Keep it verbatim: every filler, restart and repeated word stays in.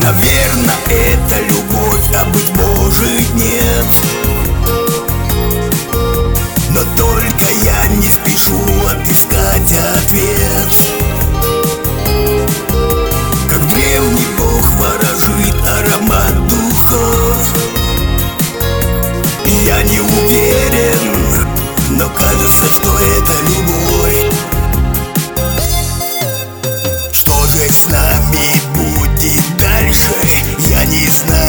Наверно, это любовь, а быть может нет. Но только я не спешу отыскать ответ. Как древний бог ворожит аромат духов. Я не уверен, но кажется, что это любовь. Что же с нами будет дальше, я не знаю.